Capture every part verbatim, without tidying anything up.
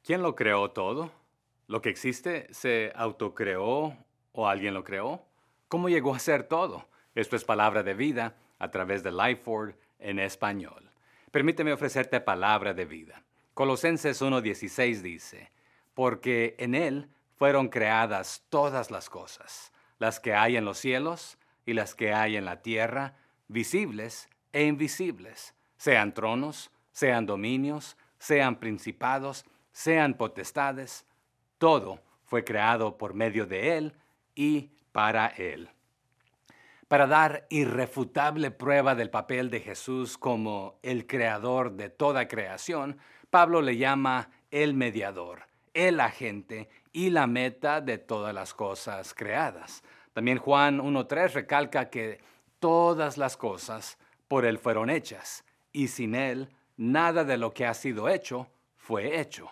¿Quién lo creó todo? ¿Lo que existe se autocreó o alguien lo creó? ¿Cómo llegó a ser todo? Esto es palabra de vida a través de Lifeword en español. Permíteme ofrecerte palabra de vida. Colosenses uno dieciséis dice, porque en Él fueron creadas todas las cosas, las que hay en los cielos y las que hay en la tierra, visibles e invisibles, sean tronos, sean dominios, sean principados, sean potestades, todo fue creado por medio de Él y para Él. Para dar irrefutable prueba del papel de Jesús como el creador de toda creación, Pablo le llama el mediador, el agente y la meta de todas las cosas creadas. También Juan uno tres recalca que todas las cosas por Él fueron hechas, y sin Él nada de lo que ha sido hecho fue hecho.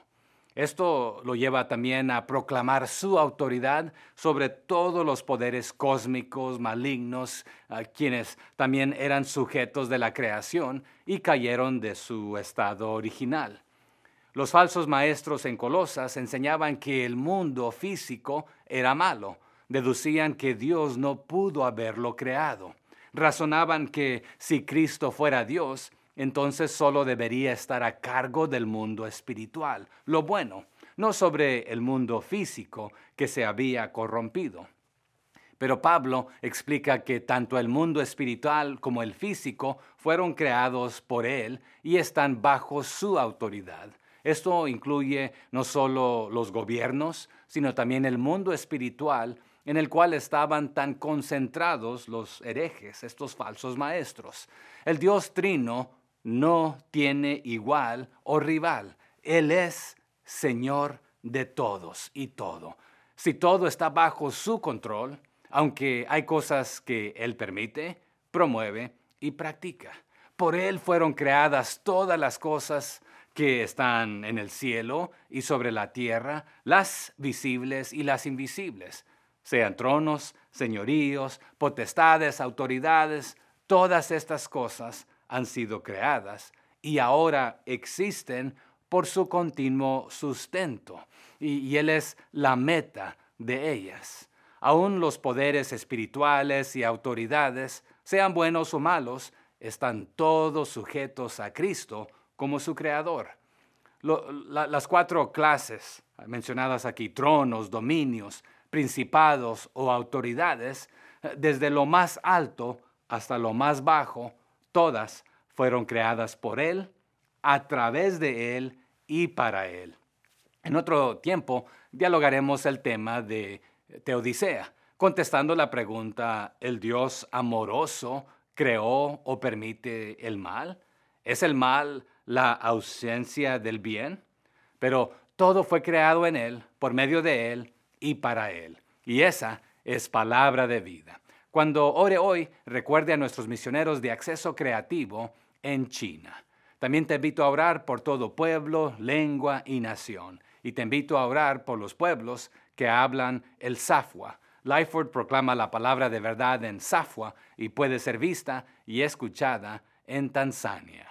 Esto lo lleva también a proclamar su autoridad sobre todos los poderes cósmicos malignos, uh, quienes también eran sujetos de la creación y cayeron de su estado original. Los falsos maestros en Colosas enseñaban que el mundo físico era malo. Deducían que Dios no pudo haberlo creado. Razonaban que si Cristo fuera Dios, entonces solo debería estar a cargo del mundo espiritual, lo bueno, no sobre el mundo físico que se había corrompido. Pero Pablo explica que tanto el mundo espiritual como el físico fueron creados por Él y están bajo su autoridad. Esto incluye no solo los gobiernos, sino también el mundo espiritual en el cual estaban tan concentrados los herejes, estos falsos maestros. El Dios Trino no tiene igual o rival. Él es Señor de todos y todo. Si todo está bajo su control, aunque hay cosas que Él permite, promueve y practica. Por Él fueron creadas todas las cosas que están en el cielo y sobre la tierra, las visibles y las invisibles, sean tronos, señoríos, potestades, autoridades, todas estas cosas han sido creadas y ahora existen por su continuo sustento, y, y Él es la meta de ellas. Aún los poderes espirituales y autoridades, sean buenos o malos, están todos sujetos a Cristo como su creador. Lo, la, las cuatro clases mencionadas aquí, tronos, dominios, principados o autoridades, desde lo más alto hasta lo más bajo, todas fueron creadas por Él, a través de Él y para Él. En otro tiempo dialogaremos el tema de Teodicea, contestando la pregunta, ¿el Dios amoroso creó o permite el mal? ¿Es el mal la ausencia del bien? Pero todo fue creado en Él, por medio de Él y para Él. Y esa es palabra de vida. Cuando ore hoy, recuerde a nuestros misioneros de Acceso Creativo en China. También te invito a orar por todo pueblo, lengua y nación. Y te invito a orar por los pueblos que hablan el Safwa. Lifeword proclama la palabra de verdad en Safwa y puede ser vista y escuchada en Tanzania.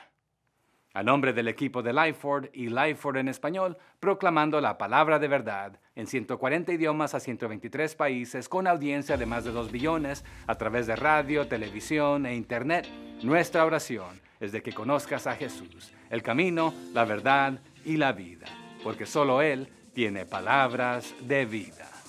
A nombre del equipo de Lifeword y Lifeword en español, proclamando la palabra de verdad en ciento cuarenta idiomas a ciento veintitrés países con audiencia de más de dos billones a través de radio, televisión e internet, nuestra oración es de que conozcas a Jesús, el camino, la verdad y la vida, porque solo Él tiene palabras de vida.